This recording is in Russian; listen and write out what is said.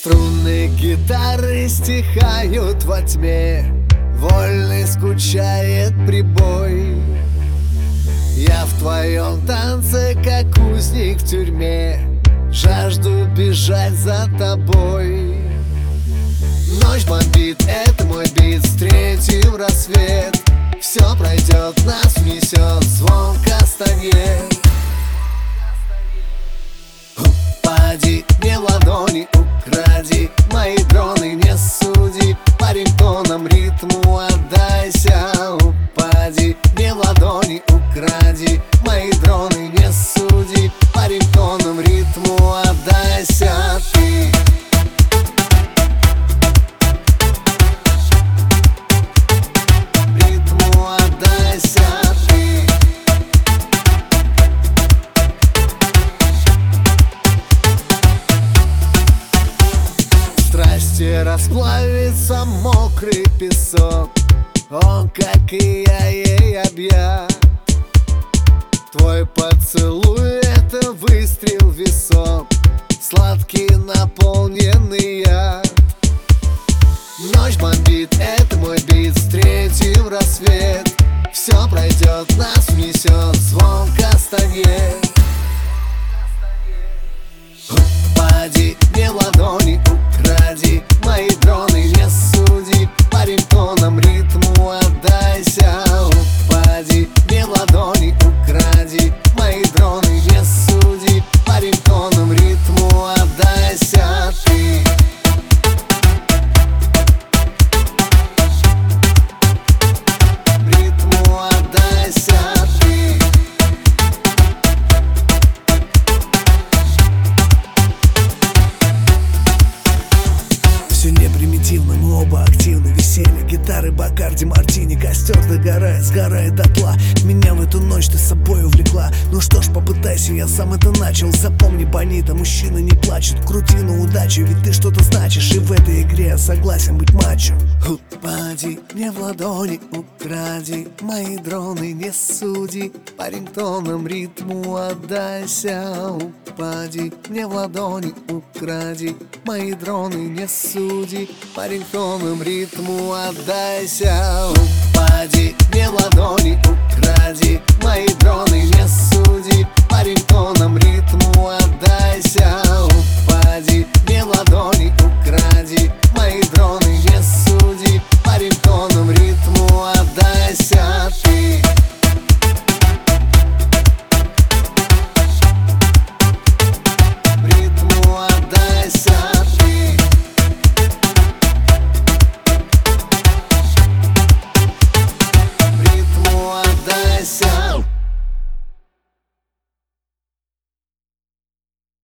Струны гитары стихают во тьме, вольный скучает прибой. Я в твоем танце, как узник в тюрьме, жажду бежать за тобой. Ночь бомбит, это мой бит, встретим рассвет. Все пройдет, нас внесет, звонко станет. Упади мне в ладони, укради мои дроны, не суди, по рингтонам ритму отдайся. Упади мне в ладони, укради мои дроны, не суди, по рингтонам ритму отдайся ты. Ритму отдайся ты. Страсти расплавится мокрый песок, он, как и я, ей объят. Твой поцелуй — это выстрел в висок, сладкий наполненный яд. Ночь бомбит, это мой бит, встретим рассвет. Все пройдет, нас внесет, звонко станет. Упади мне в ладони, укради мои дроны, не суди, по рингтонам ритму отдайся. Упади мне в ладони, укради мои дроны, не суди, по рингтонам ритму отдайся ты. Ритму отдайся ты. Все не примитивно, мы оба активны. Веселье, гитары, бакарди, мартини. Костер догорает, сгорает дотла. Меня в эту ночь ты с собой увлекла. Ну что ж, попытайся, я сам это начал. Запомни, Бонита, мужчины не плачут. Крути на удачу, ведь ты что-то значишь. И в этой игре я согласен быть мачо. Упади мне в ладони, укради мои дроны, не суди, по рингтонам ритму отдайся. Упади мне в ладони, укради мои дроны, не суди, по рингтонам ритму отдайся. Упади мне в ладони, укради мои дроны, не суди, по рингтонам ритму отдайся.